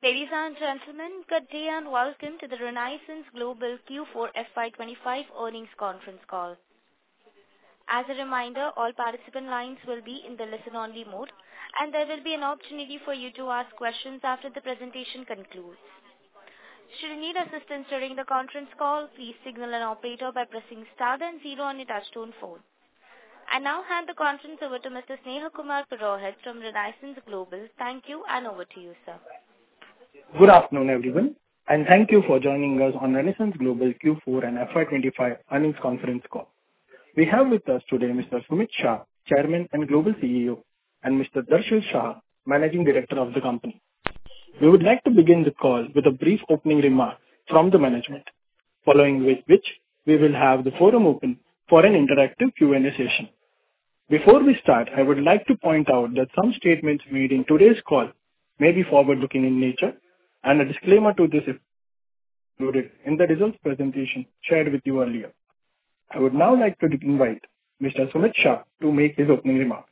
Ladies and gentlemen, good day and welcome to the Renaissance Global Q4 FY25 earnings conference call. As a reminder, all participant lines will be in the listen-only mode, and there will be an opportunity for you to ask questions after the presentation concludes. Should you need assistance during the conference call, please signal an operator by pressing star then zero on your touchtone phone. I now hand the conference over to Mr. Snehal Kumar Purohit from Renaissance Global. Thank you, and over to you, sir. Good afternoon, everyone, and thank you for joining us on Renaissance Global Q4 and FY25 earnings conference call. We have with us today Mr. Sumit Shah, Chairman and Global CEO, and Mr. Darshil Shah, Managing Director of the company. We would like to begin the call with a brief opening remark from the management, following which we will have the forum open for an interactive Q&A session. Before we start, I would like to point out that some statements made in today's call may be forward-looking in nature, and a disclaimer to this is included in the results presentation shared with you earlier. I would now like to invite Mr. Sumit Shah to make his opening remarks.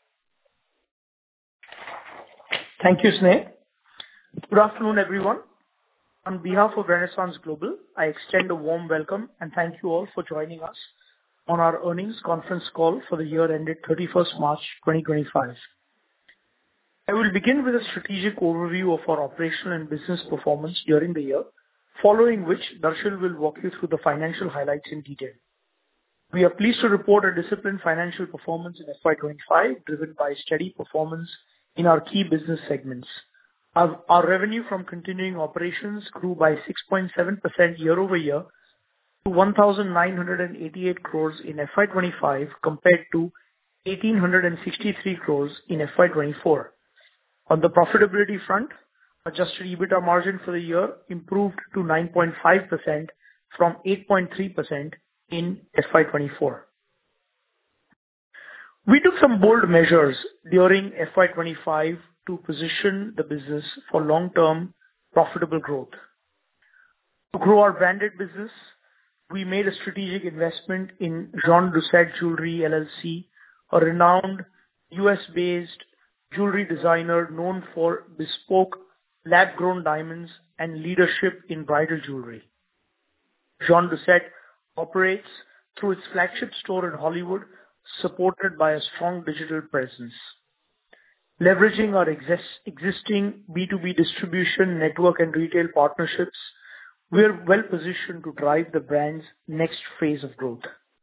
Thank you, Sneh. Good afternoon, everyone. On behalf of Renaissance Global, I extend a warm welcome and thank you all for joining us on our earnings conference call for the year ended 31st March 2025. I will begin with a strategic overview of our operational and business performance during the year, following which Darshil will walk you through the financial highlights in detail. We are pleased to report a disciplined financial performance in FY25, driven by steady performance in our key business segments. Our revenue from continuing operations grew by 6.7% year-over-year to 1,988 crores in FY25 compared to 1,863 crores in FY24. On the profitability front, adjusted EBITDA margin for the year improved to 9.5% from 8.3% in FY24. We took some bold measures during FY25 to position the business for long-term profitable growth. To grow our branded business, we made a strategic investment in Jean Dussett Jewelry LLC, a renowned US-based jewelry designer known for bespoke lab-grown diamonds and leadership in bridal jewelry. Jean Dussett operates through its flagship store in Hollywood, supported by a strong digital presence. Leveraging our existing B2B distribution network and retail partnerships, we are well positioned to drive the brand's next phase of growth.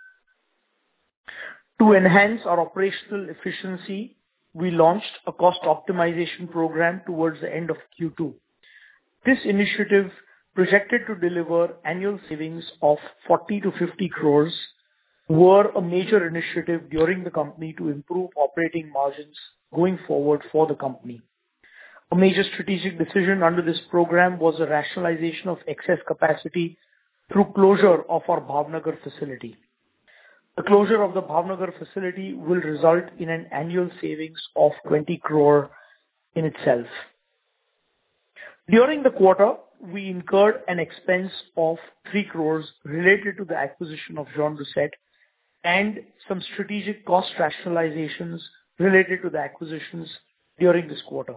To enhance our operational efficiency, we launched a cost optimization program towards the end of Q2. This initiative, projected to deliver annual savings of 40 to 50 crores, were a major initiative during the company to improve operating margins going forward for the company. A major strategic decision under this program was the rationalization of excess capacity through closure of our Bhavnagar facility. The closure of the Bhavnagar facility will result in an annual savings of 20 crore in itself. During the quarter, we incurred an expense of 3 crores related to the acquisition of Jean Dussett and some strategic cost rationalizations related to the acquisitions during this quarter.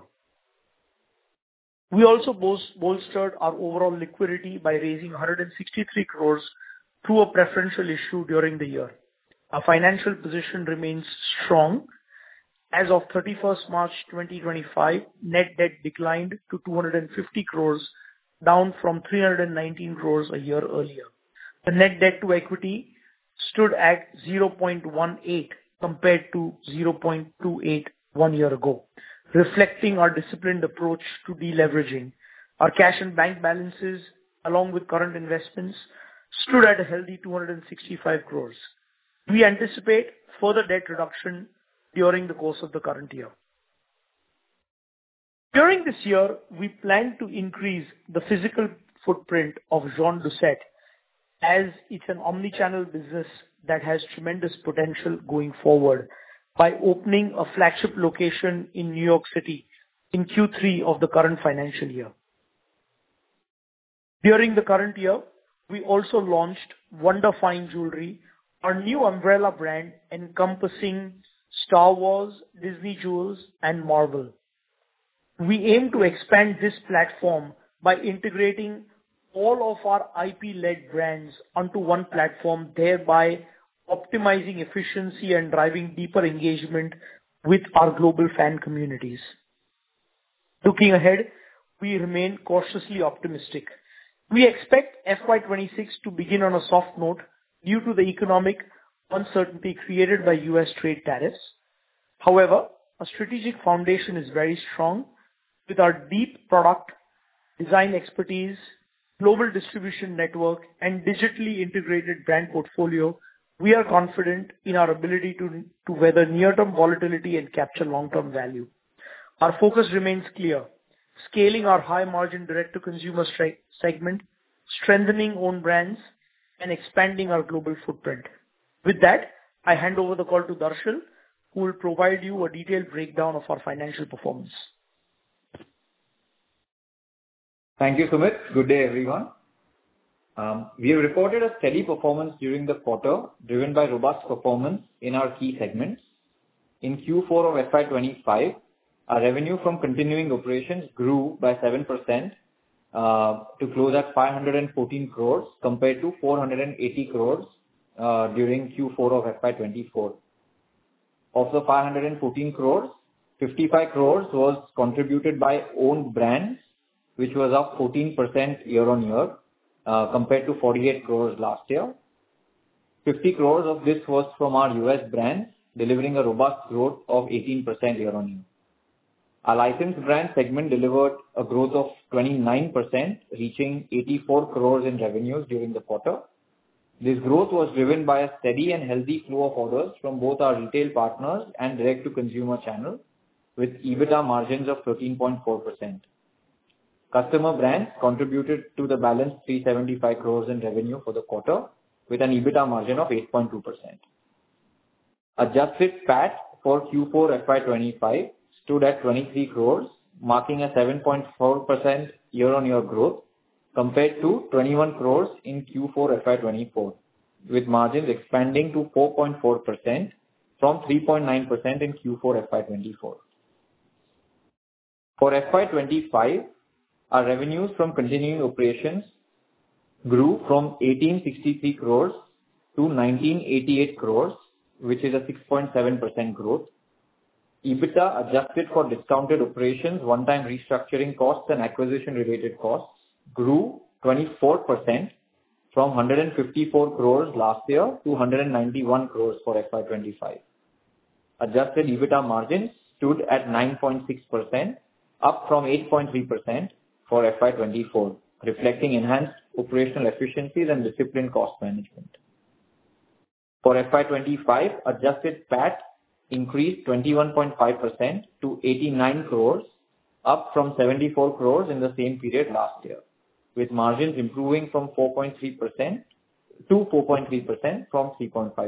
We also bolstered our overall liquidity by raising 163 crores through a preferential issue during the year. Our financial position remains strong. As of 31st March 2025, net debt declined to 250 crores, down from 319 crores a year earlier. The net debt to equity stood at 0.18 compared to 0.28 1 year ago, reflecting our disciplined approach to deleveraging. Our cash and bank balances, along with current investments, stood at a healthy 265 crores. We anticipate further debt reduction during the course of the current year. During this year, we plan to increase the physical footprint of Jean Dussett, as it's an omnichannel business that has tremendous potential going forward, by opening a flagship location in New York City in Q3 of the current financial year. During the current year, we also launched Wonder Fine Jewelry, our new umbrella brand encompassing Star Wars, Disney Jewels, and Marvel. We aim to expand this platform by integrating all of our IP-led brands onto one platform, thereby optimizing efficiency and driving deeper engagement with our global fan communities. Looking ahead, we remain cautiously optimistic. We expect FY 26 to begin on a soft note due to the economic uncertainty created by U.S. trade tariffs. However, our strategic foundation is very strong. With our deep product design expertise, global distribution network, and digitally integrated brand portfolio, we are confident in our ability to weather near-term volatility and capture long-term value. Our focus remains clear: scaling our high-margin direct-to-consumer segment, strengthening own brands, and expanding our global footprint. With that, I hand over the call to Darshil, who will provide you a detailed breakdown of our financial performance. Thank you, Sumit. Good day, everyone. We have reported a steady performance during the quarter, driven by robust performance in our key segments. In Q4 of FY25, our revenue from continuing operations grew by 7% to close at 514 crores compared to 480 crores during Q4 of FY24. Of the 514 crores, 55 crores was contributed by owned brands, which was up 14% year-on-year compared to 48 crores last year. 50 crores of this was from our US brands, delivering a robust growth of 18% year-on-year. Our licensed brand segment delivered a growth of 29%, reaching 84 crores in revenues during the quarter. This growth was driven by a steady and healthy flow of orders from both our retail partners and direct-to-consumer channel, with EBITDA margins of 13.4%. Customer brands contributed to the balance 375 crores in revenue for the quarter, with an EBITDA margin of 8.2%. Adjusted PAT for Q4 FY25 stood at 23 crores, marking a 7.4% year-on-year growth compared to 21 crores in Q4 FY24, with margins expanding to 4.4% from 3.9% in Q4 FY24. For FY25, our revenues from continuing operations grew from 1863 crores to 1988 crores, which is a 6.7% growth. EBITDA adjusted for discounted operations, one-time restructuring costs, and acquisition-related costs grew 24% from 154 crores last year to 191 crores for FY25. Adjusted EBITDA margins stood at 9.6%, up from 8.3% for FY24, reflecting enhanced operational efficiencies and disciplined cost management. For FY25, adjusted PAT increased 21.5% to 89 crores, up from 74 crores in the same period last year, with margins improving from 4.3% to 4.3% from 3.5%.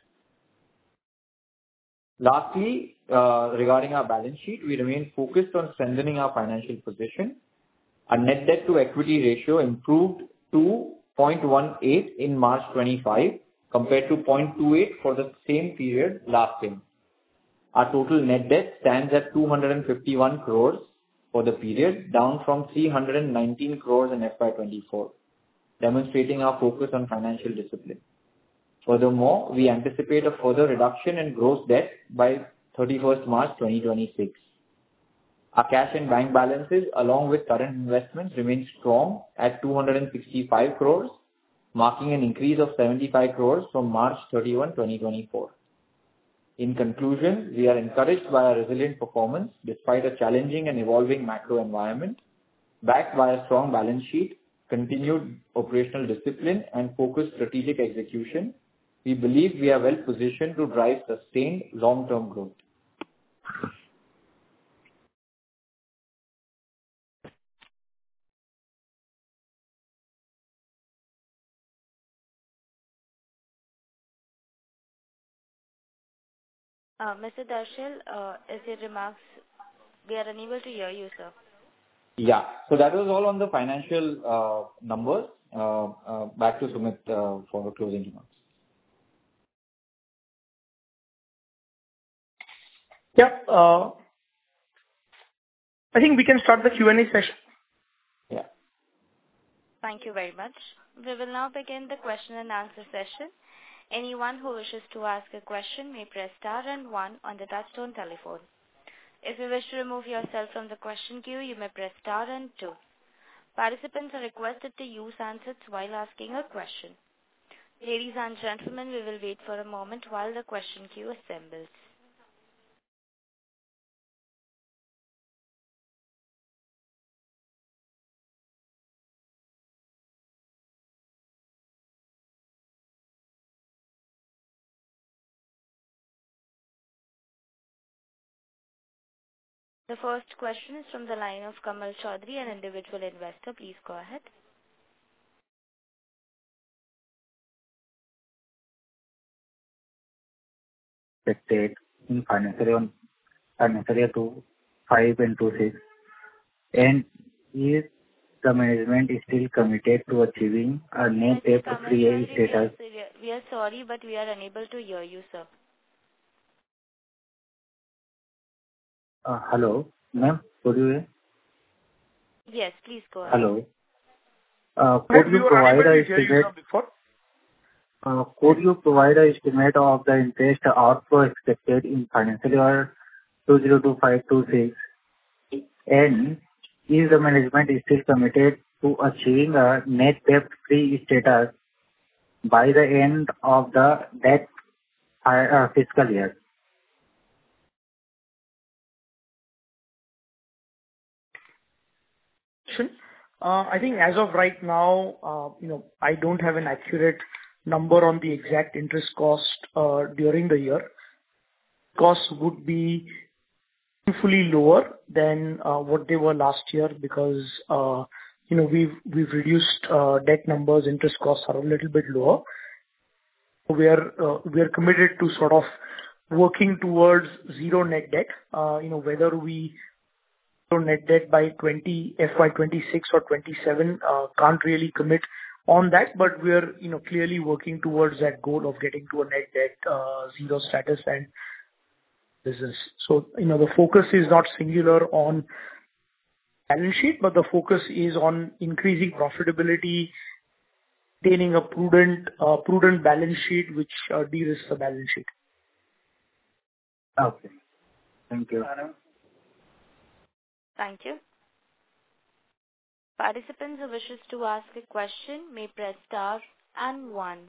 Lastly, regarding our balance sheet, we remain focused on strengthening our financial position. Our net debt to equity ratio improved to 0.18 in March 25 compared to 0.28 for the same period last year. Our total net debt stands at 251 crores for the period, down from 319 crores in FY24, demonstrating our focus on financial discipline. Furthermore, we anticipate a further reduction in gross debt by 31st March 2026. Our cash and bank balances, along with current investments, remain strong at 265 crores, marking an increase of 75 crores from March 31, 2024. In conclusion, we are encouraged by our resilient performance despite a challenging and evolving macro environment. Backed by a strong balance sheet, continued operational discipline, and focused strategic execution, we believe we are well positioned to drive sustained long-term growth. Mr. Darshil, is your remarks? We are unable to hear you, sir. Yeah. So that was all on the financial numbers. Back to Sumit for closing remarks. Yeah. I think we can start the Q&A session. Yeah. Thank you very much. We will now begin the question and answer session. Anyone who wishes to ask a question may press star and one on the touchtone telephone. If you wish to remove yourself from the question queue, you may press star and two. Participants are requested to use handsets while asking a question. Ladies and gentlemen, we will wait for a moment while the question queue assembles. The first question is from the line of Kamal Chaudhary, an individual investor. Please go ahead. Expected in financial year 25 and 26, and is the management is still committed to achieving a net debt free status? We are sorry, but we are unable to hear you, sir. Hello, ma'am. Could you? Yes, please go ahead. Hello. Could you provide a estimate? Could you provide an estimate of the interest outflow expected in financial year 2025-26? And is the management still committed to achieving a net debt-free status by the end of the fiscal year? I think as of right now, I don't have an accurate number on the exact interest cost during the year. Costs would be fully lower than what they were last year because we've reduced debt numbers. Interest costs are a little bit lower. We are committed to sort of working towards zero net debt. Whether we net debt by FY26 or 27, can't really commit on that, but we are clearly working towards that goal of getting to a net debt zero status and business. So the focus is not singular on balance sheet, but the focus is on increasing profitability, maintaining a prudent balance sheet which de-risks the balance sheet. Okay. Thank you. Thank you. Participants who wishes to ask a question may press star and one.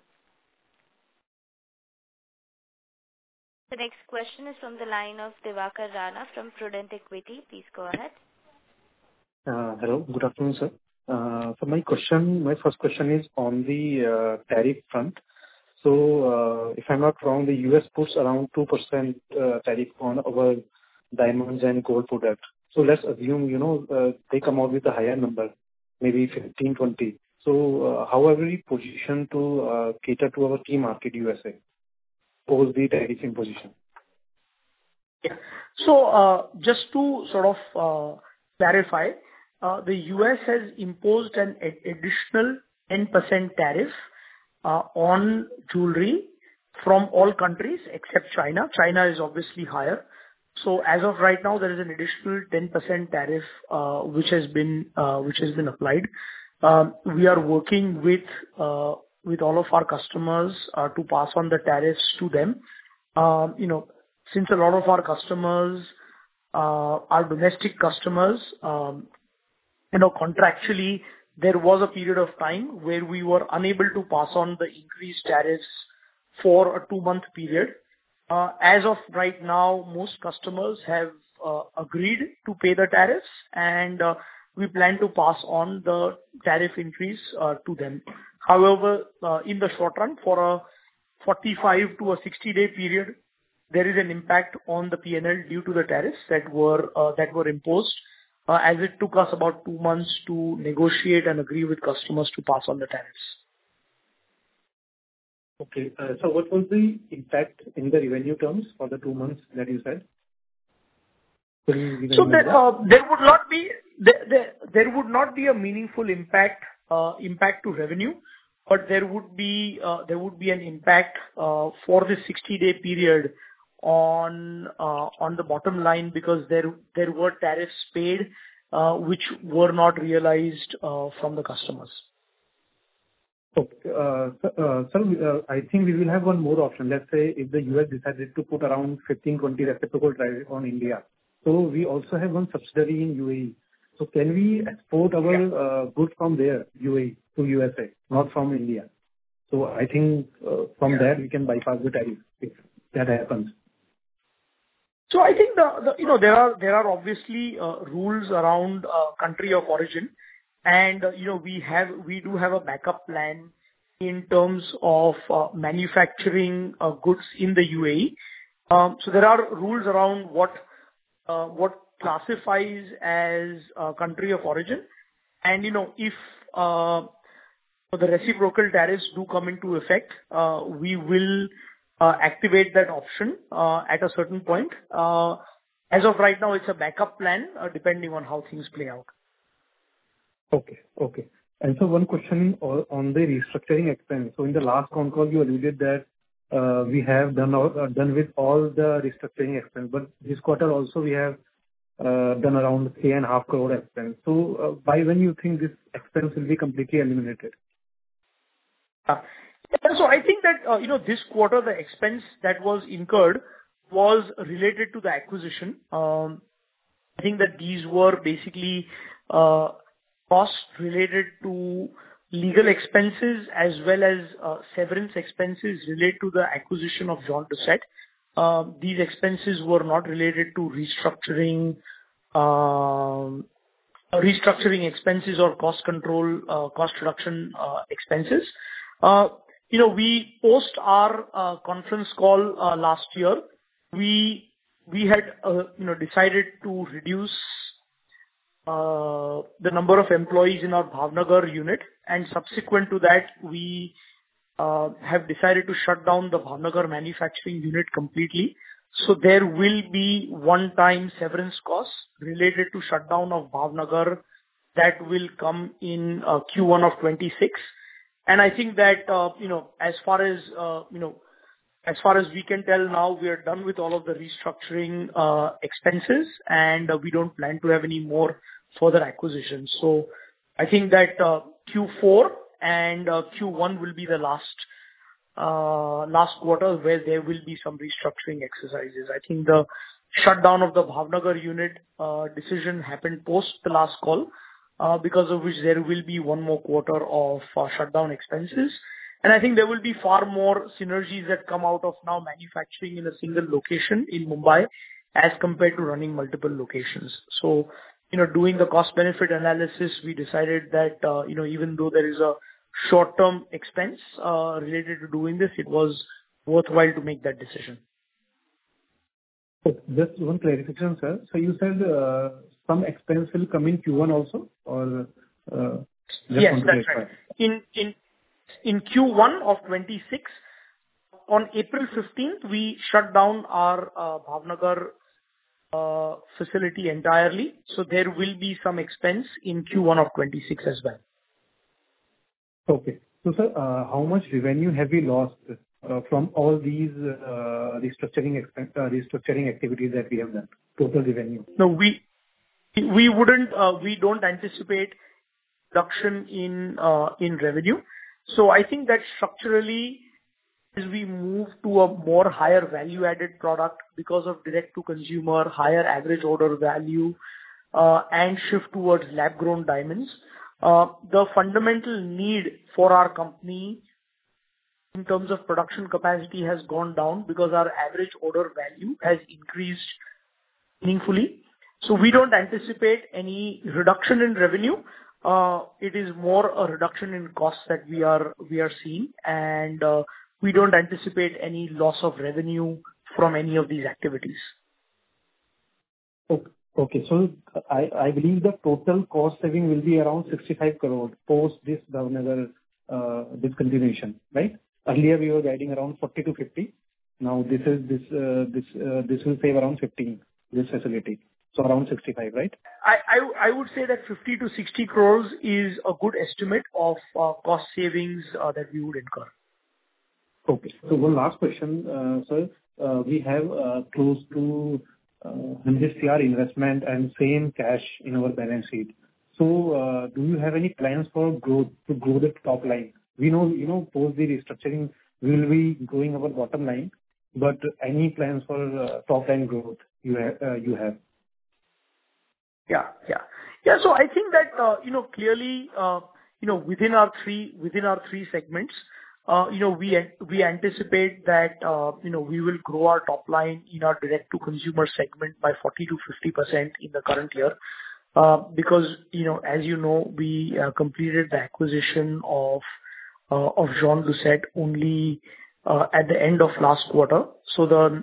The next question is from the line of Divakar Rana from Prudent Equity. Please go ahead. Hello. Good afternoon, sir. So my first question is on the tariff front. So if I'm not wrong, the US puts around 2% tariff on our diamonds and gold product. So let's assume, they come out with a higher number, maybe 15, 20. So how are we positioned to cater to our key market, USA, post the tariff imposition? Yeah. So just to sort of clarify, the US has imposed an additional 10% tariff on jewelry from all countries except China. China is obviously higher. So as of right now, there is an additional 10% tariff which has been applied. We are working with all of our customers to pass on the tariffs to them. Since a lot of our customers are domestic customers, contractually there was a period of time where we were unable to pass on the increased tariffs for a 2-month period. As of right now, most customers have agreed to pay the tariffs, and we plan to pass on the tariff increase to them. However, in the short run, for a 45 to a 60-day period, there is an impact on the P&L due to the tariffs that were imposed, as it took us about 2 months to negotiate and agree with customers to pass on the tariffs. Okay. So what was the impact in the revenue terms for the 2 months that you said? So there would not be a meaningful impact to revenue, but there would be an impact for the 60-day period on the bottom line because there were tariffs paid which were not realized from the customers. Okay. Sir, I think we will have one more option. Let's say if the U.S. decided to put around 15-20 reciprocal tariff on India. So we also have one subsidiary in UAE. So can we export our goods from there, UAE, to USA, not from India? So I think from there we can bypass the tariff if that happens. So I think there are obviously rules around country of origin, and we do have a backup plan in terms of manufacturing goods in the UAE. So there are rules around what classifies as country of origin, and if the reciprocal tariffs do come into effect, we will activate that option at a certain point. As of right now, it's a backup plan depending on how things play out. Okay. And so one question on the restructuring expense. So in the last con call, you alluded that we have done with all the restructuring expense, but this quarter also we have done around 3.5 crore expense. So by when you think this expense will be completely eliminated? So I think that this quarter the expense that was incurred was related to the acquisition. I think that these were basically costs related to legal expenses as well as severance expenses related to the acquisition of Jean Doucet. These expenses were not related to restructuring expenses or cost control, cost reduction expenses. We post our conference call last year. We had decided to reduce the number of employees in our Bhavnagar unit, and subsequent to that, we have decided to shut down the Bhavnagar manufacturing unit completely. So there will be one-time severance costs related to shutdown of Bhavnagar that will come in Q1 of 26. And I think that as far as we can tell now, we are done with all of the restructuring expenses, and we don't plan to have any more further acquisitions. So I think that Q4 and Q1 will be the last quarter where there will be some restructuring exercises. I think the shutdown of the Bhavnagar unit decision happened post the last call, because of which there will be one more quarter of shutdown expenses. And I think there will be far more synergies that come out of now manufacturing in a single location in Mumbai as compared to running multiple locations. So, doing the cost benefit analysis, we decided that, even though there is a short-term expense related to doing this, it was worthwhile to make that decision. Just one clarification, sir. So you said some expense will come in Q1 also, or? Yes, that's right. In Q1 of 26, on April 15th, we shut down our Bhavnagar facility entirely. So there will be some expense in Q1 of 26 as well. Okay. So, sir, how much revenue have we lost from all these restructuring activities that we have done? Total revenue. No, we don't anticipate reduction in revenue. So I think that structurally, as we move to a more higher value-added product because of direct-to-consumer, higher average order value, and shift towards lab-grown diamonds, the fundamental need for our company in terms of production capacity has gone down because our average order value has increased meaningfully. So we don't anticipate any reduction in revenue. It is more a reduction in costs that we are seeing, and we don't anticipate any loss of revenue from any of these activities. Okay. So I believe the total cost saving will be around 65 crore post this Bhavnagar discontinuation, right? Earlier we were guiding around 40 to 50. Now this will save around 15, this facility. So around 65, right? I would say that 50 to 60 crores is a good estimate of cost savings that we would incur. Okay. So one last question, sir. we have close to 100 CR investment and same cash in our balance sheet. So, do you have any plans for growth, to grow the top line? We know, post the restructuring, we will be growing our bottom line, but any plans for top line growth you have? Yeah. So I think that, clearly, within our three segments, we anticipate that, we will grow our top line in our direct to consumer segment by 40%-50% in the current year. Because, as you know, we completed the acquisition of Jean Lucet only at the end of last quarter. So the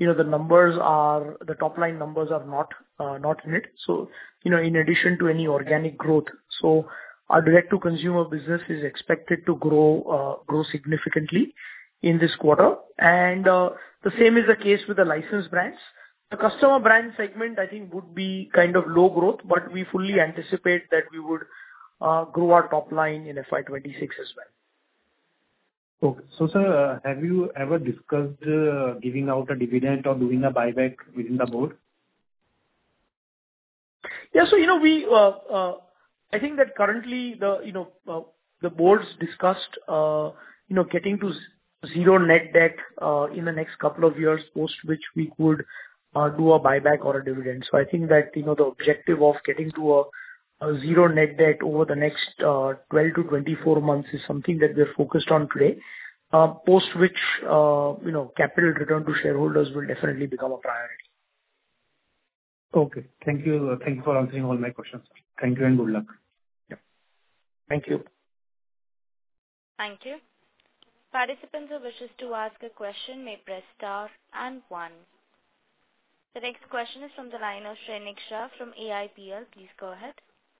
top line numbers are not in it. So, in addition to any organic growth, so our direct to consumer business is expected to grow significantly in this quarter. And the same is the case with the licensed brands. The customer brand segment, I think, would be kind of low growth, but we fully anticipate that we would grow our top line in FY 2026 as well. Okay. So, sir, have you ever discussed giving out a dividend or doing a buyback within the board? Yeah. So, I think that currently the board's discussed, getting to zero net debt in the next couple of years, post which we could do a buyback or a dividend. So I think that, the objective of getting to a zero net debt over the next 12 to 24 months is something that we're focused on today. Post which, capital return to shareholders will definitely become a priority. Okay. Thank you. Thank you for answering all my questions. Thank you and good luck. Yeah. Thank you. Thank you. Participants who wishes to ask a question may press star and 1. The next question is from the line of Shrenik Shah from AIPL. Please go ahead.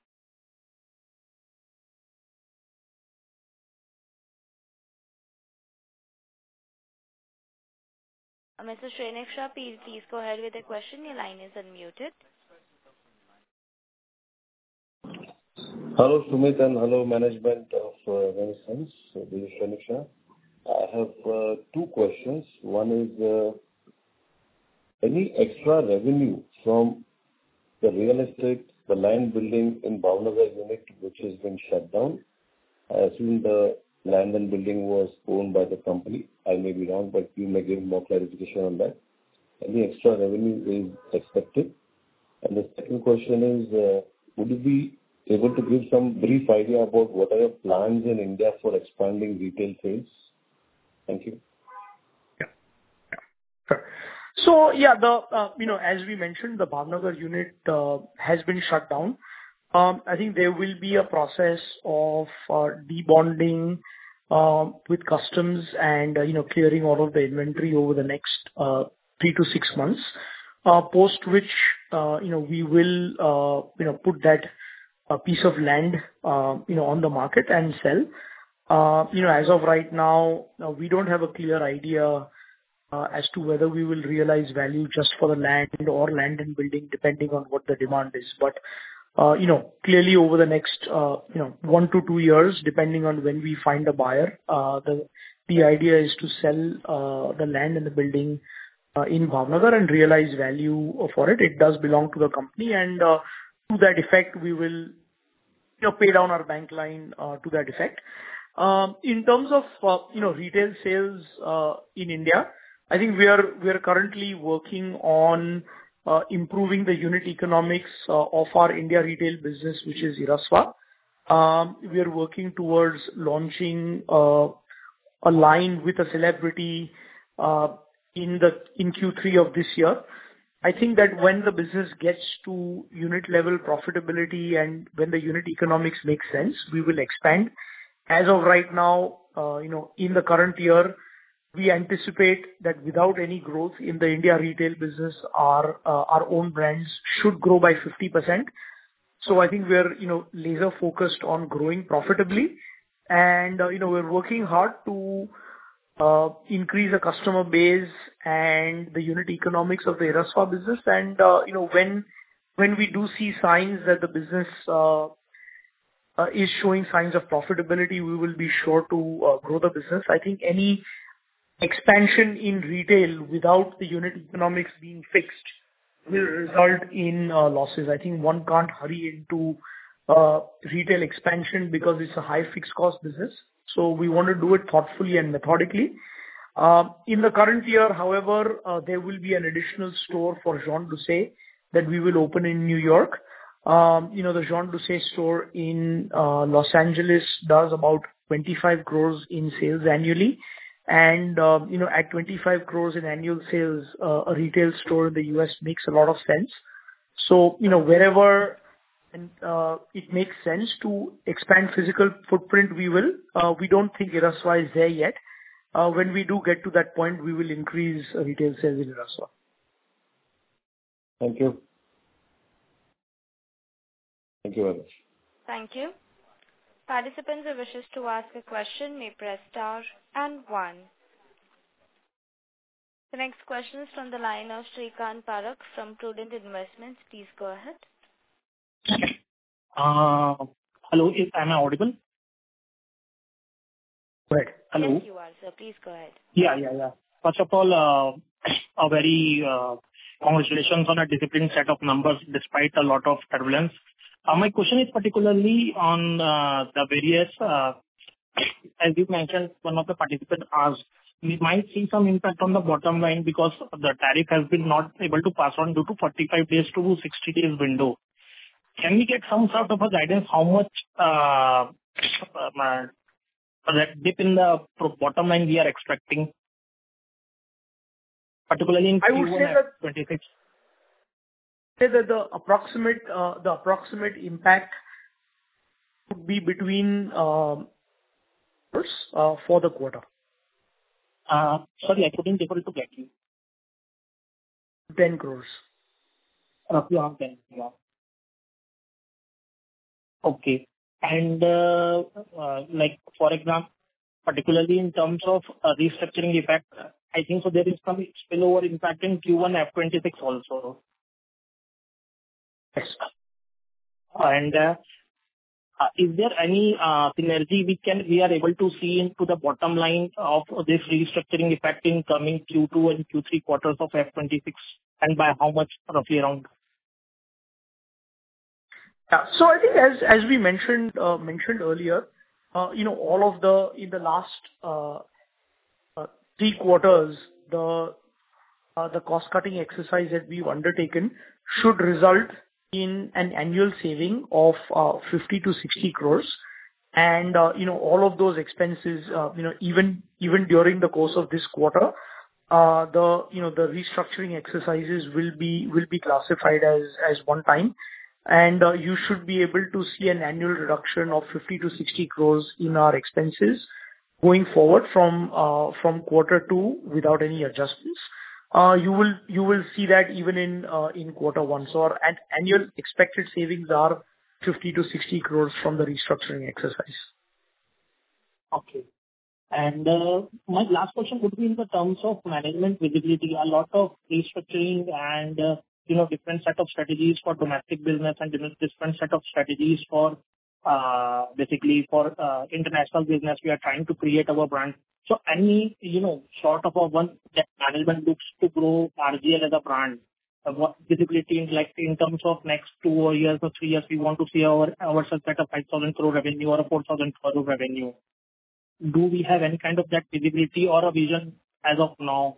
Mr. Shrenik Shah, please go ahead with the question. Your line is unmuted. Hello, Sumit, and hello, management of Renaissance. This is Shrenik Shah. I have two questions. One is, any extra revenue from the real estate, the land building in Bhavnagar unit, which has been shut down? I assume the land and building was owned by the company. I may be wrong, but you may give more clarification on that. Any extra revenue is expected? And the second question is, would you be able to give some brief idea about what are your plans in India for expanding retail sales? Thank you. Yeah. Sure. So, as we mentioned, the Bhavnagar unit has been shut down. I think there will be a process of debonding with customs and, clearing all of the inventory over the next 3 to 6 months. Post which, we will, put that piece of land, on the market and sell. As of right now, we don't have a clear idea as to whether we will realize value just for the land or land and building, depending on what the demand is. But, clearly over the next, 1 to 2 years, depending on when we find a buyer, the idea is to sell the land and the building in Bhavnagar and realize value for it. It does belong to the company, and to that effect, we will, pay down our bank line to that effect. In terms of, retail sales in India, I think we are currently working on improving the unit economics of our India retail business, which is Irasva. We are working towards launching a line with a celebrity in Q3 of this year. I think that when the business gets to unit level profitability and when the unit economics make sense, we will expand. As of right now, in the current year, we anticipate that without any growth in the India retail business, our own brands should grow by 50%. So I think we're, laser focused on growing profitably. And, we're working hard to increase the customer base and the unit economics of the Irasva business. And, when we do see signs that the business is showing signs of profitability, we will be sure to grow the business. I think any expansion in retail without the unit economics being fixed will result in losses. I think one can't hurry into retail expansion because it's a high fixed cost business. So we want to do it thoughtfully and methodically. In the current year, however, there will be an additional store for Jean Doucet that we will open in New York. The Jean Doucet store in Los Angeles does about 25 crores in sales annually. And, at 25 crores in annual sales, a retail store in the US makes a lot of sense. So, wherever it makes sense to expand physical footprint, we will. We don't think Iraswa is there yet. When we do get to that point, we will increase retail sales in Iraswa. Thank you. Thank you very much. Thank you. Participants who wishes to ask a question may press star and 1. The next question is from the line of Shrikant Parak from Prudent Investments. Please go ahead. Hello, am I audible? Go ahead. Hello. Yes, you are, sir. Please go ahead. Yeah. First of all, a very congratulations on a disciplined set of numbers despite a lot of turbulence. My question is particularly on the various, as you mentioned, one of the participants asked, we might see some impact on the bottom line because the tariff has been not able to pass on due to 45 days to 60 days window. Can we get some sort of a guidance how much that dip in the bottom line we are expecting, particularly in Q1 26? Say that the approximate impact would be between for the quarter. Sorry, I couldn't able to get you. 10 crores. Roughly around 10, yeah. Okay. And for example, particularly in terms of restructuring effect, I think so there is some spillover impact in Q1 F26 also. Yes. And is there any synergy we are able to see into the bottom line of this restructuring effect in coming Q2 and Q3 quarters of F26, and by how much roughly around? Yeah. So I think as we mentioned earlier, all of in the last 3 quarters, the cost cutting exercise that we've undertaken should result in an annual saving of 50 to 60 crores. And, all of those expenses, even during the course of this quarter, the restructuring exercises will be classified as one time. And you should be able to see an annual reduction of 50 to 60 crores in our expenses going forward from quarter 2 without any adjustments. You will see that even in quarter 1. So our annual expected savings are 50 to 60 crores from the restructuring exercise. Okay. And my last question would be in the terms of management visibility. A lot of restructuring and different set of strategies for domestic business and different set of strategies for basically for international business. We are trying to create our brand. So any sort of a one that management looks to grow RGL as a brand. What visibility in terms of next 2 years or 3 years we want to see ourselves at a 5,000 crore revenue or a 4,000 crore revenue. Do we have any kind of that visibility or a vision as of now?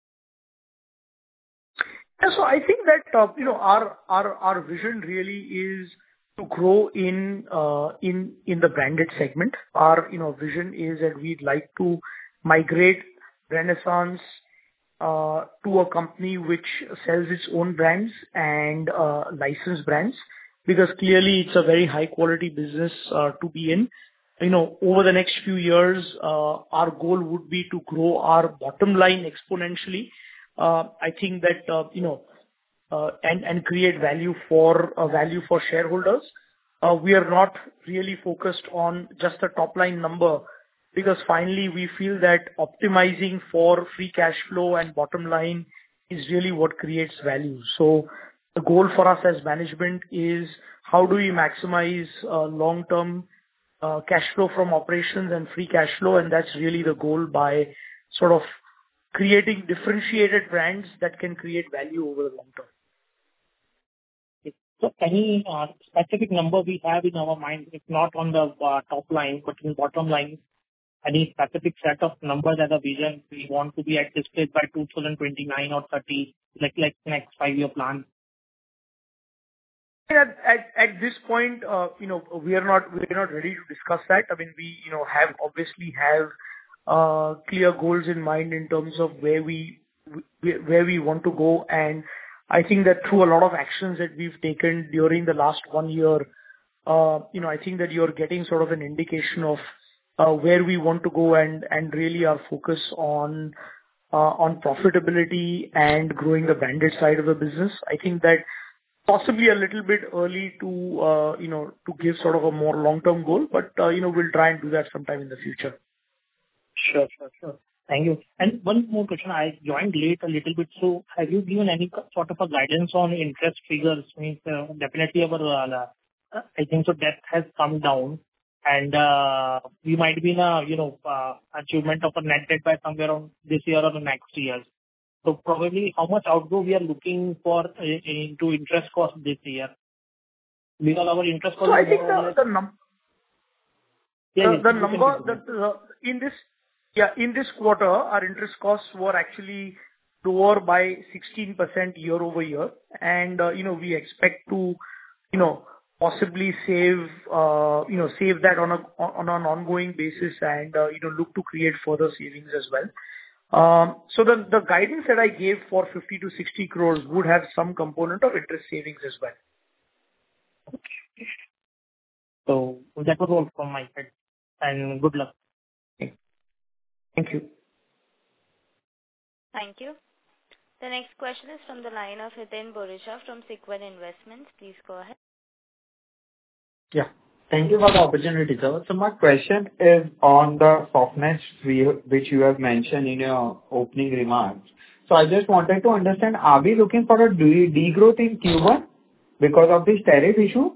Yeah, so I think that our vision really is to grow in the branded segment. Our vision is that we'd like to migrate Renaissance to a company which sells its own brands and licensed brands, because clearly it's a very high quality business to be in. Over the next few years, our goal would be to grow our bottom line exponentially. I think that and create value for shareholders. We are not really focused on just a top line number, because finally we feel that optimizing for free cash flow and bottom line is really what creates value. So the goal for us as management is how do we maximize long-term cash flow from operations and free cash flow, and that's really the goal by sort of creating differentiated brands that can create value over the long term. So any specific number we have in our mind, if not on the top line, but in bottom line, any specific set of numbers as a vision we want to be at this stage by 2029 or 30, like next 5-year plan? At this point, we are not ready to discuss that. I mean, we obviously have clear goals in mind in terms of where we want to go. And I think that through a lot of actions that we've taken during the last 1 year, I think that you're getting sort of an indication of where we want to go and really our focus on profitability and growing the branded side of the business. I think that possibly a little bit early to give sort of a more long-term goal, but we'll try and do that sometime in the future. Sure. Thank you. And one more question. I joined late a little bit, so have you given any sort of a guidance on interest figures? Means definitely our I think so debt has come down, and we might be in a achievement of a net debt by somewhere around this year or the next year. So probably how much outgo we are looking for into interest cost this year? Because our interest cost. So I think the number in this quarter, our interest costs were actually lower by 16% year-over-year, and we expect to possibly save that on an ongoing basis and look to create further savings as well. So the guidance that I gave for 50 to 60 crores would have some component of interest savings as well. Okay. So that was all from my side, and good luck. Thank you. Thank you. The next question is from the line of Hiten Borisha from Sequent Investments. Please go ahead. Yeah. Thank you for the opportunity, sir. So my question is on the softness which you have mentioned in your opening remarks. So I just wanted to understand, are we looking for a degrowth in Q1 because of this tariff issue?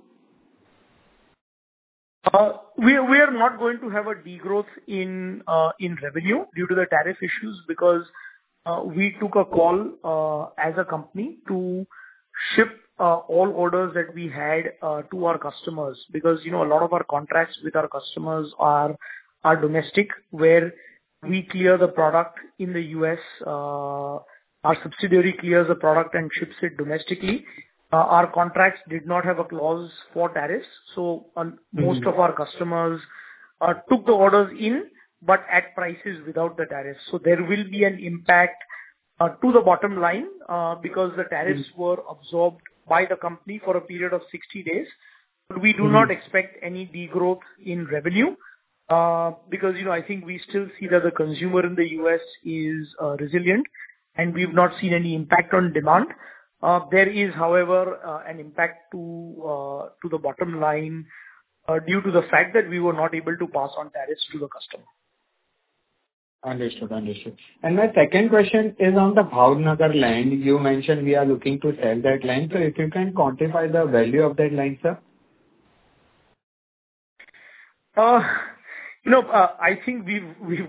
We are not going to have a degrowth in revenue due to the tariff issues because we took a call as a company to ship all orders that we had to our customers, because a lot of our contracts with our customers are domestic, where we clear the product in the US. Our subsidiary clears the product and ships it domestically. Our contracts did not have a clause for tariffs, so most of our customers took the orders in, but at prices without the tariffs. So there will be an impact to the bottom line because the tariffs were absorbed by the company for a period of 60 days. But we do not expect any degrowth in revenue because I think we still see that the consumer in the US is resilient, and we've not seen any impact on demand. There is, however, an impact to the bottom line due to the fact that we were not able to pass on tariffs to the customer. Understood. And my second question is on the Bhavnagar land. You mentioned we are looking to sell that land. So if you can quantify the value of that land, sir? I think we've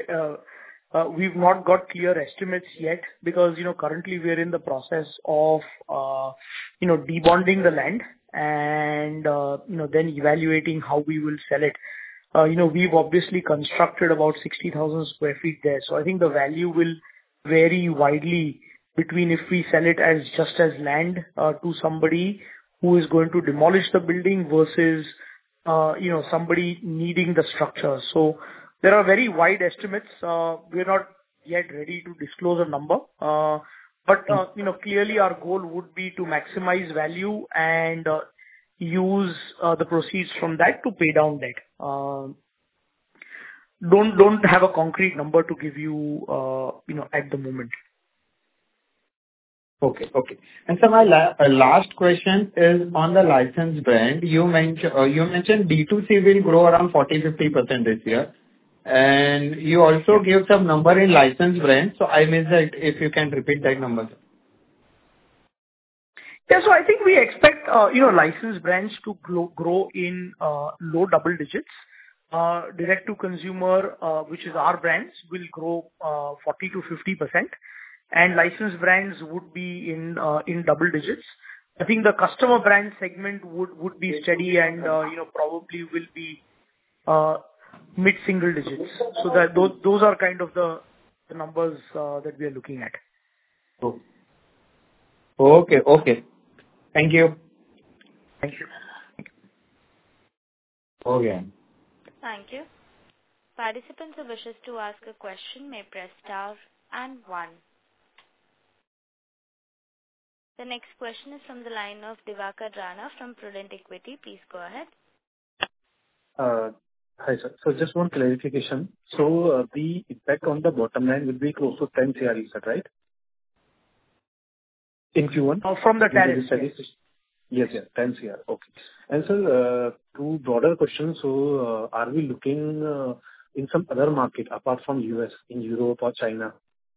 not got clear estimates yet because currently we are in the process of debonding the land and then evaluating how we will sell it. We've obviously constructed about 60,000 square feet there. So I think the value will vary widely between if we sell it as just as land to somebody who is going to demolish the building versus somebody needing the structure. So there are very wide estimates. We're not yet ready to disclose a number. But clearly our goal would be to maximize value and use the proceeds from that to pay down debt. Don't have a concrete number to give you, at the moment. Okay. And so my last question is on the licensed brand. You mentioned D2C will grow around 40-50% this year. And you also gave some number in licensed brand. So I missed that. If you can repeat that number, sir. Yeah, so I think we expect licensed brands to grow in low double digits. direct to consumer, which is our brands, will grow 40 to 50%, and licensed brands would be in double digits. I think the customer brand segment would be steady and probably will be mid-single digits. So that those are kind of the numbers that we are looking at. Okay. Thank you. Thank you. Okay. Thank you. Participants who wishes to ask a question may press star and 1. The next question is from the line of Divakar Rana from Prudent Equity. Please go ahead. Hi, sir. So just one clarification. So the impact on the bottom line will be close to 10 CR, you said, right? In Q1? From the tariffs. Yes, 10 CR. Okay. And sir, two broader questions. So are we looking in some other market apart from US, in Europe or China?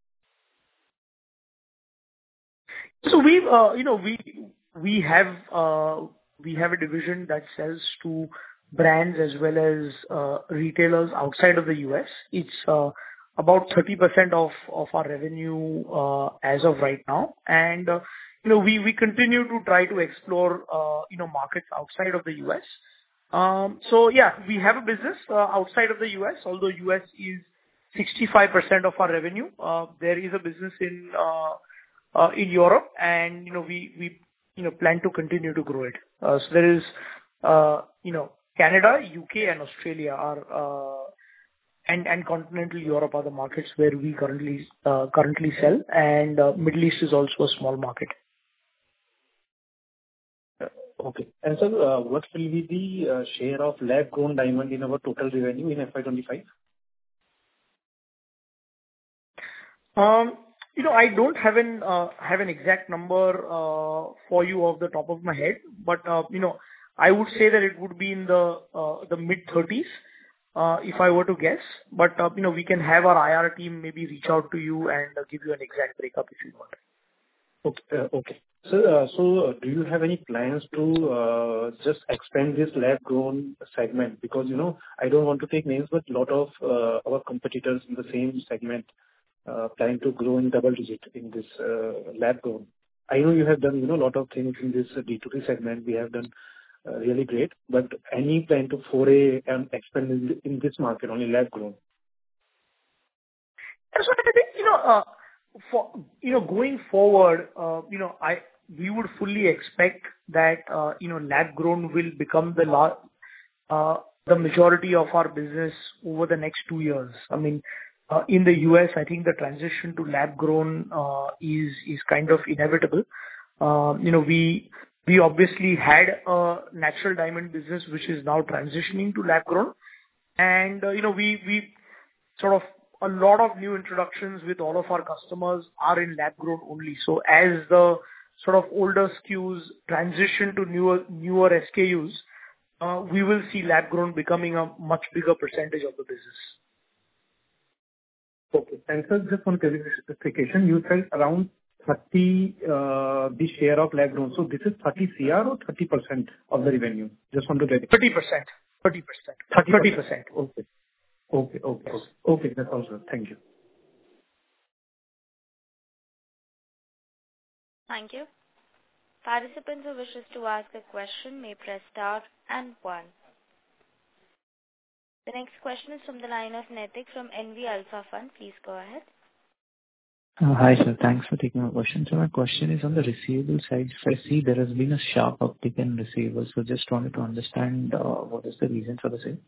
So we have a division that sells to brands as well as retailers outside of the US. It's about 30% of our revenue as of right now, and we continue to try to explore markets outside of the US. So yeah, we have a business outside of the US. Although US is 65% of our revenue, there is a business in Europe, and we plan to continue to grow it. So there is Canada, UK, and Australia are and continental Europe are the markets where we currently sell, and Middle East is also a small market. Okay. And sir, what will be the share of lab-grown diamond in our total revenue in FY25? I don't have an exact number for you off the top of my head, but I would say that it would be in the mid-30s if I were to guess. But we can have our IR team maybe reach out to you and give you an exact breakup if you want. Okay. So do you have any plans to just expand this lab-grown segment? Because I don't want to take names, but a lot of our competitors in the same segment trying to grow in double digit in this lab grown. I know you have done a lot of things in this D2C segment. We have done really great. But any plan to foray and expand in this market, only lab grown? So I think going forward, we would fully expect that lab grown will become the majority of our business over the next 2 years. I mean, in the US, I think the transition to lab grown is kind of inevitable. We obviously had a natural diamond business which is now transitioning to lab grown, and we sort of a lot of new introductions with all of our customers are in lab grown only. So as the sort of older SKUs transition to newer SKUs, we will see lab grown becoming a much bigger percentage of the business. Okay. And sir, just one clarification. You said around 30 the share of lab grown. So this is 30 CR or 30% of the revenue? Just want to get it. 30%. 30%. Okay. That's all, sir. Thank you. Thank you. Participants who wishes to ask a question may press star and 1. The next question is from the line of Naitik from NV Alpha Fund. Please go ahead. Hi, sir. Thanks for taking my question. So my question is on the receivable side. So I see there has been a sharp uptick in receivables. So just wanted to understand what is the reason for the same?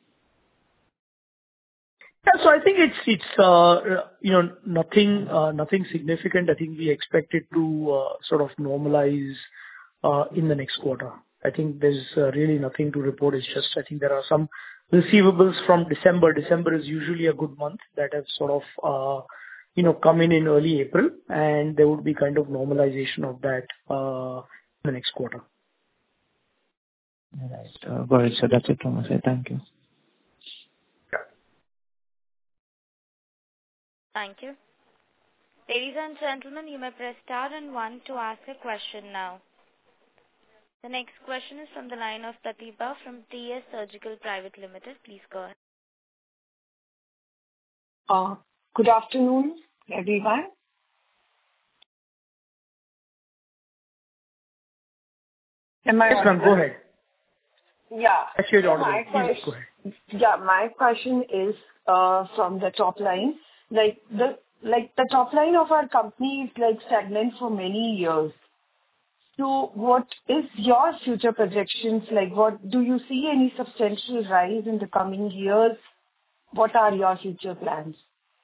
Yeah, so I think it's nothing significant. I think we expect it to sort of normalize in the next quarter. I think there's really nothing to report. It's just I think there are some receivables from December. December is usually a good month that have sort of come in early April, and there would be kind of normalization of that in the next quarter. All right. Got it. So that's it from my side. Thank you. Thank you. Ladies and gentlemen, you may press star and 1 to ask a question now. The next question is from the line of Pratibha from TS Surgical Private Limited. Please go ahead. Good afternoon, everyone. Am I Yes, ma'am, go ahead. Yeah. Actually, So please go ahead. yeah, my question is from the top line. The top line of our company is stagnant for many years. So what is your future projections? What do you see any substantial rise in the coming years? What are your future plans?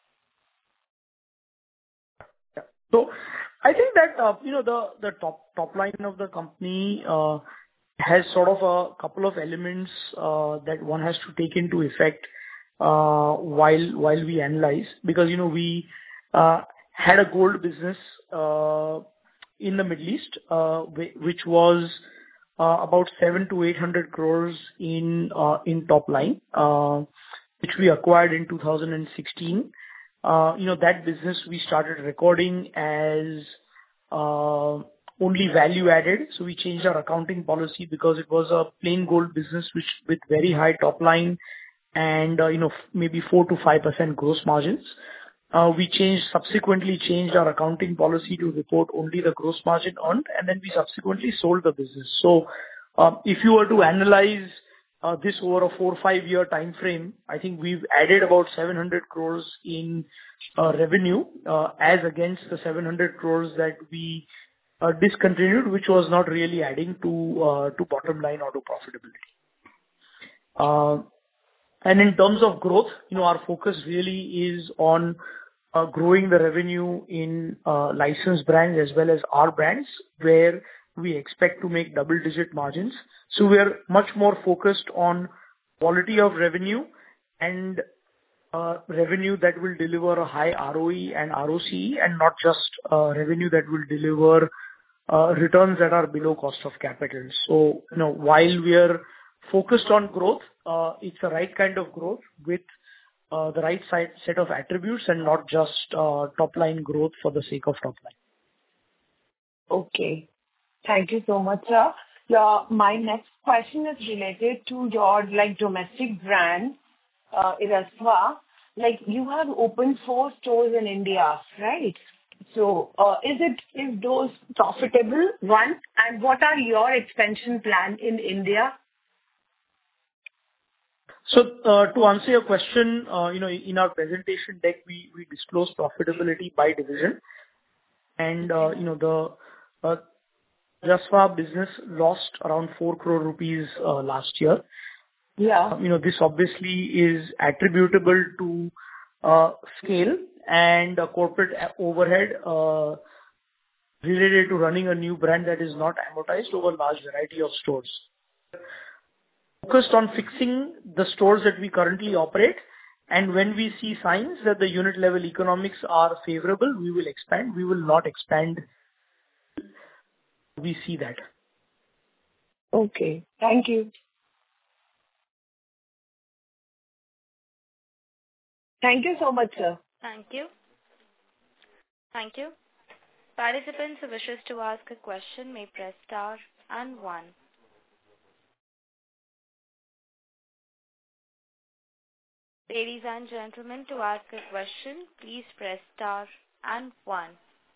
So I think that, the top line of the company has sort of a couple of elements that one has to take into effect while we analyze. Because, we had a gold business in the Middle East, which was about 700 to 800 crores in top line, which we acquired in 2016. That business we started recording as only value added. So we changed our accounting policy because it was a plain gold business with very high top line and, maybe 4 to 5% gross margins. We subsequently changed our accounting policy to report only the gross margin earned, and then we subsequently sold the business. So, if you were to analyze this over a 4 or 5 year time frame, I think we've added about 700 crores in revenue as against the 700 crores that we discontinued, which was not really adding to bottom line or to profitability. And in terms of growth, our focus really is on growing the revenue in licensed brands as well as our brands, where we expect to make double-digit margins. So we are much more focused on quality of revenue and revenue that will deliver a high ROE and ROCE, and not just revenue that will deliver returns that are below cost of capital. So, while we are focused on growth, it's the right kind of growth with the right set of attributes and not just top-line growth for the sake of top line. Okay. Thank you so much, sir. My next question is related to your domestic brand, Irasva. You have opened 4 stores in India, right? So, is those profitable? One, and what are your expansion plans in India? So, to answer your question, in our presentation deck, we disclose profitability by division. And, the Irasva business lost around 4 crore rupees last year. Yeah. This obviously is attributable to scale and corporate overhead related to running a new brand that is not amortized over a large variety of stores. Focused on fixing the stores that we currently operate, and when we see signs that the unit level economics are favorable, we will expand. We will not expand. We see that. Okay. Thank you. Thank you so much, sir. Thank you. Thank you. Participants who wishes to ask a question may press star and 1. Ladies and gentlemen, to ask a question, please press star and 1.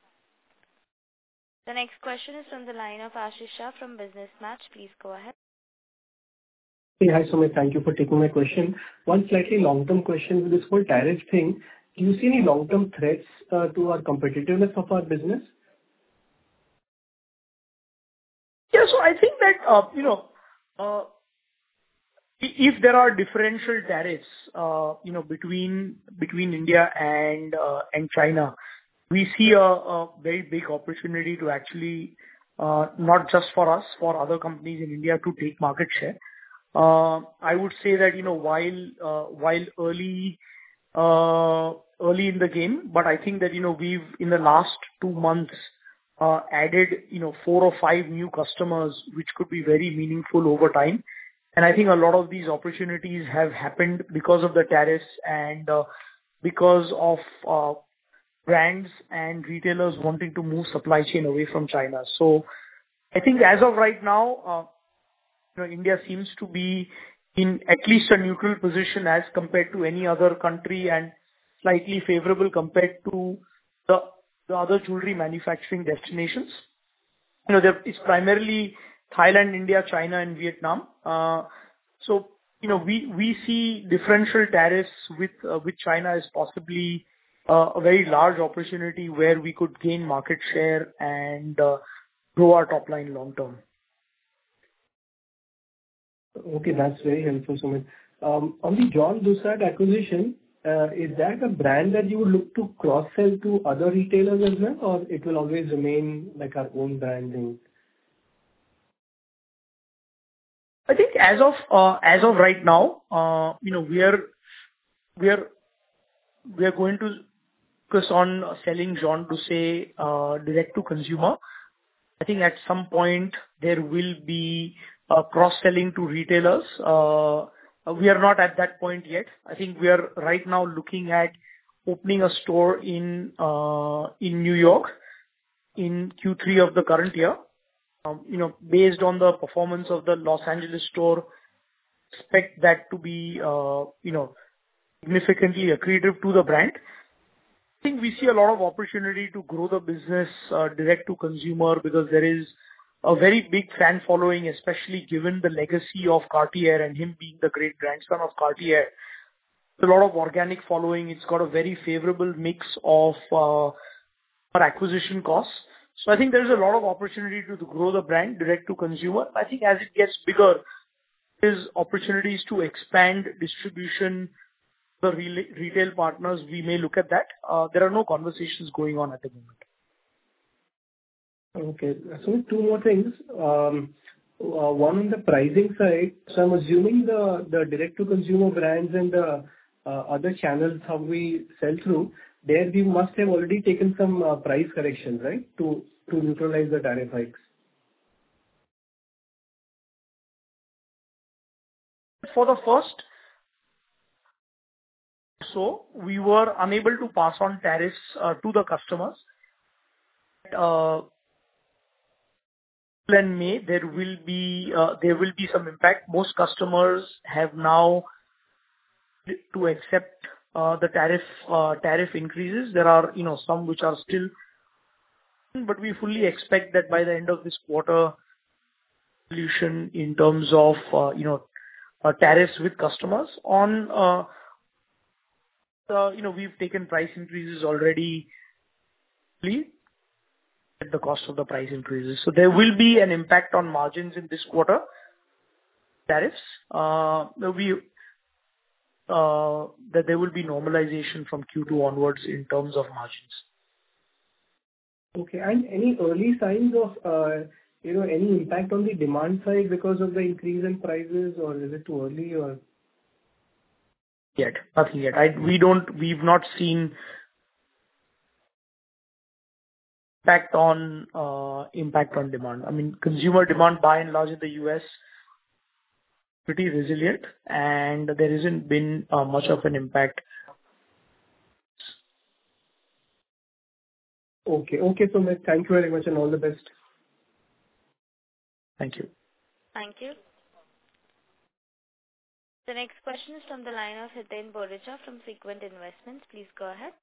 The next question is from the line of Ashish Shah from Business Match. Please go ahead. Hey, hi Sumit. Thank you for taking my question. One slightly long-term question with this whole tariff thing. Do you see any long-term threats to our competitiveness of our business? Yeah, so I think that, if there are differential tariffs, between India and China, we see a very big opportunity to actually, not just for us, for other companies in India to take market share. I would say that, while early in the game, but I think that, we've, in the last 2 months, added, 4 or 5 new customers, which could be very meaningful over time. And I think a lot of these opportunities have happened because of the tariffs and because of brands and retailers wanting to move supply chain away from China. So I think as of right now, India seems to be in at least a neutral position as compared to any other country and slightly favorable compared to the other jewelry manufacturing destinations. It's primarily Thailand, India, China, and Vietnam. So, we see differential tariffs with China as possibly a very large opportunity where we could gain market share and grow our top line long term. Okay, that's very helpful, Sumit. On the John Dussadt acquisition, is that a brand that you would look to cross-sell to other retailers as well, or it will always remain like our own branding? I think as of right now, we are going to focus on selling John Dussadt direct to consumer. I think at some point there will be cross-selling to retailers. We are not at that point yet. I think we are right now looking at opening a store in New York in Q3 of the current year. Based on the performance of the Los Angeles store, expect that to be significantly accretive to the brand. I think we see a lot of opportunity to grow the business direct to consumer because there is a very big fan following, especially given the legacy of Cartier and him being the great grandson of Cartier. There's a lot of organic following. It's got a very favorable mix of our acquisition costs. So I think there's a lot of opportunity to grow the brand direct to consumer. I think as it gets bigger, there's opportunities to expand distribution. The retail partners, we may look at that. There are no conversations going on at the moment. Okay. So two more things. One on the pricing side. So I'm assuming the direct-to-consumer brands and the other channels how we sell through, there we must have already taken some price corrections, right, to neutralize the tariff hikes. For the first, so we were unable to pass on tariffs to the customers. In May, there will be some impact. Most customers have now to accept the tariff increases. There are some which are still, but we fully expect that by the end of this quarter, solution in terms of tariffs with customers. On we've taken price increases already at the cost of the price increases. So there will be an impact on margins in this quarter. Tariffs. That there will be normalization from Q2 onwards in terms of margins. Okay. And any early signs of any impact on the demand side because of the increase in prices, or is it too early, or? Nothing yet. We've not seen impact on demand. I mean, consumer demand by and large in the US pretty resilient, and there hasn't been much of an impact. Okay. Okay, Sumit. Thank you very much and all the best. Thank you. Thank you. The next question is from the line of Hiten Boricha from Sequent Investments. Please go ahead.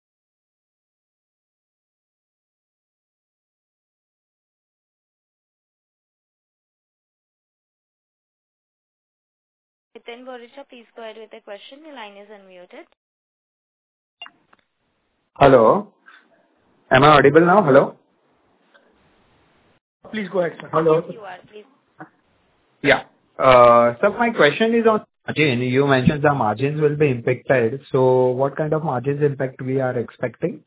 Hiten Boricha, please go ahead with the question. Your line is unmuted. Hello. Am I audible now? Hello? Please go ahead, sir. Hello. Yes, you are. Please. Yeah. So my question is on margin. You mentioned the margins will be impacted. So what kind of margins impact we are expecting?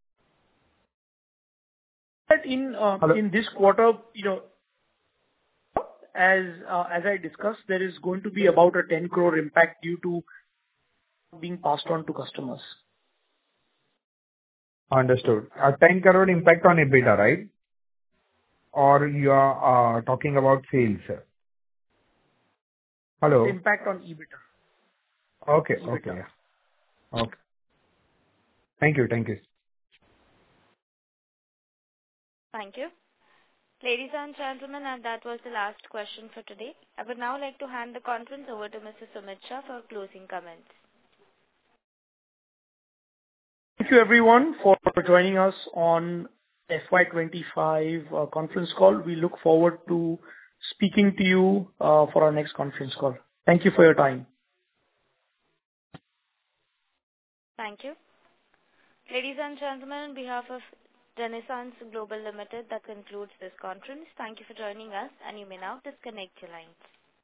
In this quarter, as I discussed, there is going to be about a 10 crore impact due to being passed on to customers. Understood. A 10 crore impact on EBITDA, right? Or you are talking about sales? Hello? Impact on EBITDA. Okay. EBITDA. Okay. Yeah. Okay. Thank you. Thank you. Thank you. Ladies and gentlemen, and that was the last question for today. I would now like to hand the conference over to Mr. Sumit Shah for closing comments. Thank you everyone for joining us on FY25 conference call. We look forward to speaking to you for our next conference call. Thank you for your time. Thank you. Ladies and gentlemen, on behalf of Renaissance Global Limited, that concludes this conference. Thank you for joining us, and you may now disconnect your lines.